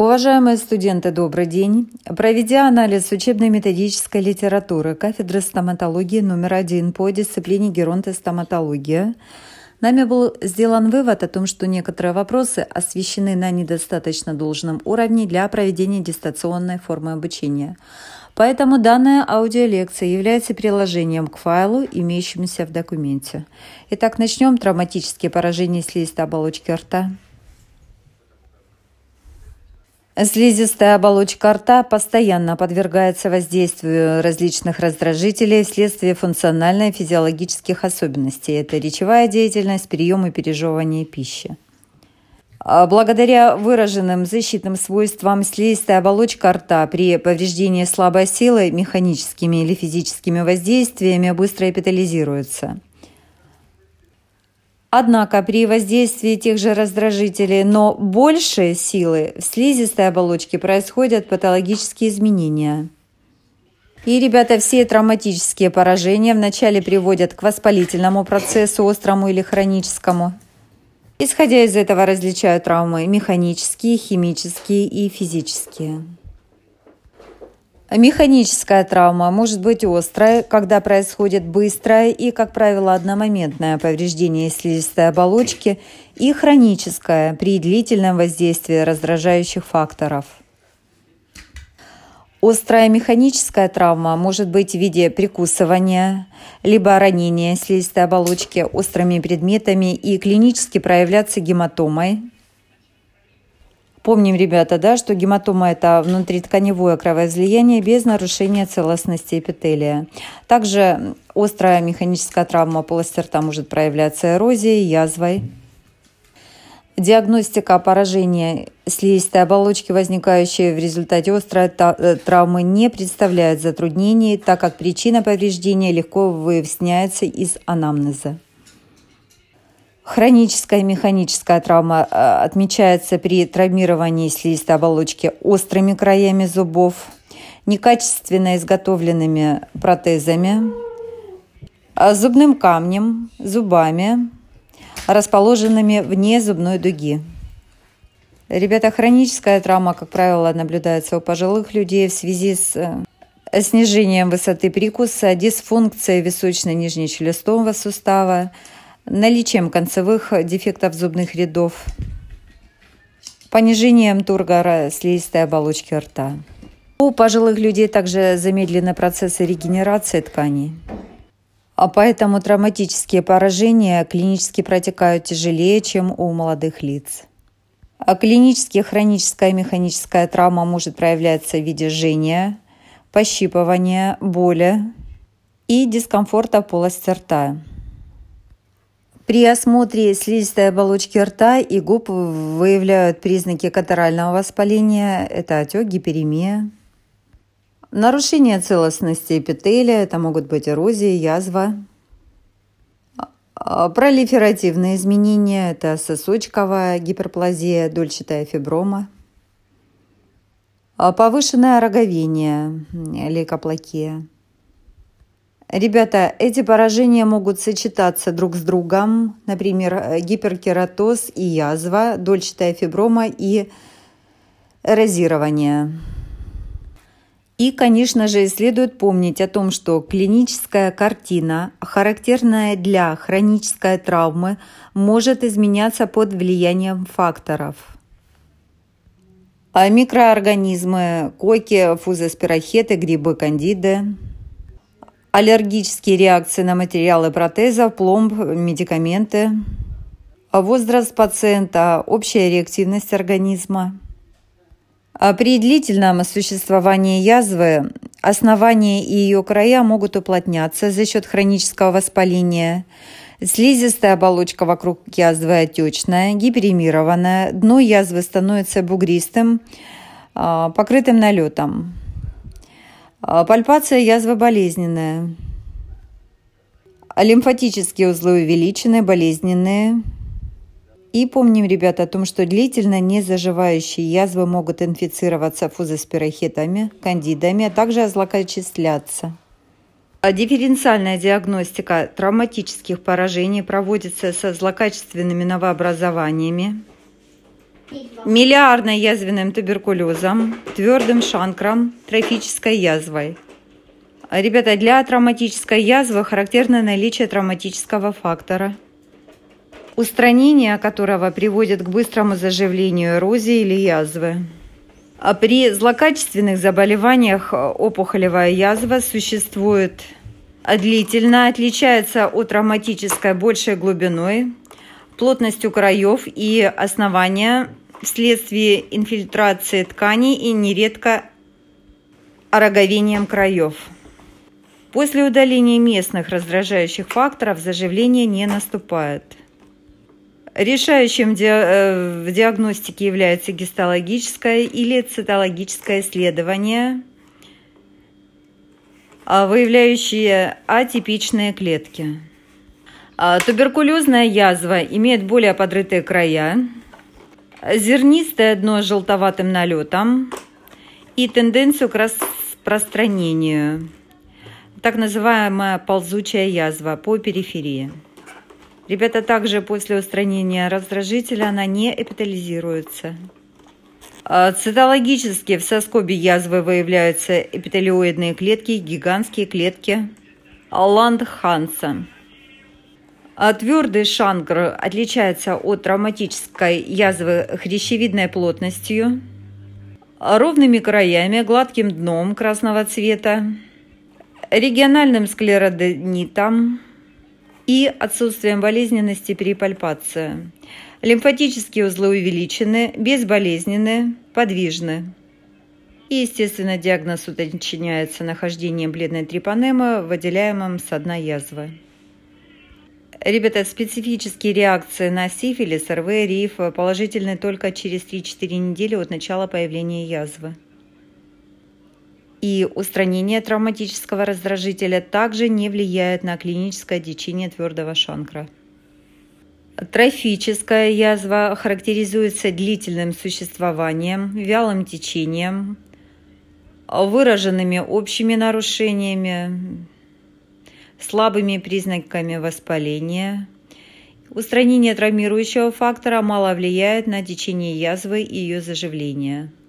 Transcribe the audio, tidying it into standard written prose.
Уважаемые студенты, добрый день. Проведя анализ учебно-методической литературы кафедры стоматологии номер 1 по дисциплине геронтостоматология, нами был сделан вывод о том, что некоторые вопросы освещены на недостаточно должном уровне для проведения дистанционной формы обучения. Поэтому данная аудиолекция является приложением к файлу, имеющемуся в документе. Итак, начнем. Травматические поражения слизистой оболочки рта. Слизистая оболочка рта постоянно подвергается воздействию различных раздражителей вследствие функционально-физиологических особенностей. Это речевая деятельность, прием и пережевывание пищи. Благодаря выраженным защитным свойствам слизистая оболочка рта при повреждении слабой силой механическими или физическими воздействиями быстро эпителизируется. Однако при воздействии тех же раздражителей, но большей силы, в слизистой оболочке происходят патологические изменения. И, ребята, все травматические поражения вначале приводят к воспалительному процессу, острому или хроническому. Исходя из этого различают травмы механические, химические и физические. Механическая травма может быть острой, когда происходит быстрое и, как правило, одномоментное повреждение слизистой оболочки, и хроническая при длительном воздействии раздражающих факторов. Острая механическая травма может быть в виде прикусывания, либо ранения слизистой оболочки острыми предметами и клинически проявляться гематомой. Помним, ребята, что гематома – это внутритканевое кровоизлияние без нарушения целостности эпителия. Также острая механическая травма полости рта может проявляться эрозией, язвой. Диагностика поражения слизистой оболочки, возникающей в результате острой травмы, не представляет затруднений, так как причина повреждения легко выясняется из анамнеза. Хроническая механическая травма отмечается при травмировании слизистой оболочки острыми краями зубов, некачественно изготовленными протезами, зубным камнем, зубами, расположенными вне зубной дуги. Ребята, хроническая травма, как правило, наблюдается у пожилых людей в связи с снижением высоты прикуса, дисфункцией височно-нижнечелюстного сустава, наличием концевых дефектов зубных рядов, понижением тургора слизистой оболочки рта. У пожилых людей также замедлены процессы регенерации тканей. А поэтому травматические поражения клинически протекают тяжелее, чем у молодых лиц. А клинически хроническая механическая травма может проявляться в виде жжения, пощипывания, боли и дискомфорта в полости рта. При осмотре слизистой оболочки рта и губ выявляют признаки катарального воспаления, это отек, гиперемия. Нарушение целостности эпителия, это могут быть эрозия, язва. Пролиферативные изменения, это сосочковая гиперплазия, дольчатая фиброма. Повышенное роговение, лейкоплакия. Ребята, эти поражения могут сочетаться друг с другом, например, гиперкератоз и язва, дольчатая фиброма и эрозирование. И, конечно же, следует помнить о том, что клиническая картина, характерная для хронической травмы, может изменяться под влиянием факторов. Микроорганизмы, коки, фузоспирохеты, грибы, кандиды. Аллергические реакции на материалы протезов, пломб, медикаменты, возраст пациента, общая реактивность организма. При длительном существовании язвы основание и ее края могут уплотняться за счет хронического воспаления. Слизистая оболочка вокруг язвы отечная, гиперемированная, дно язвы становится бугристым, покрытым налетом. Пальпация язвы болезненная. Лимфатические узлы увеличены, болезненные. И помним, ребята, о том, что длительно незаживающие язвы могут инфицироваться фузоспирохетами, кандидами, а также злокочисляться. Дифференциальная диагностика травматических поражений проводится со злокачественными новообразованиями. миллиарно-язвенным туберкулезом, твердым шанкром, трофической язвой. Ребята, для травматической язвы характерно наличие травматического фактора, устранение которого приводит к быстрому заживлению эрозии или язвы. А при злокачественных заболеваниях опухолевая язва существует длительно, отличается от травматической большей глубиной, плотностью краев и основания вследствие инфильтрации тканей и нередко ороговением краев. После удаления местных раздражающих факторов заживление не наступает. Решающим в диагностике является гистологическое или цитологическое исследование, выявляющие атипичные клетки. Туберкулезная язва имеет более подрытые края, зернистое дно с желтоватым налетом и тенденцию к распространению, так называемая ползучая язва по периферии. Ребята, также после устранения раздражителя она не эпителизируется. Цитологически в соскобе язвы выявляются эпителиоидные клетки, гигантские клетки Ландханса. Твердый шанкр отличается от травматической язвы хрящевидной плотностью, ровными краями, гладким дном красного цвета, региональным склероденитом и отсутствием болезненности при пальпации. Лимфатические узлы увеличены, безболезненны, подвижны. И, естественно, диагноз уточняется нахождением бледной трипанемы, выделяемым со дна язвы. Ребята, специфические реакции на сифилис, РВ, РИФ положительны только через 3-4 недели от начала появления язвы. И устранение травматического раздражителя также не влияет на клиническое течение твердого шанкра. Трофическая язва характеризуется длительным существованием, вялым течением, выраженными общими нарушениями, слабыми признаками воспаления. Устранение травмирующего фактора мало влияет на течение язвы и ее заживление.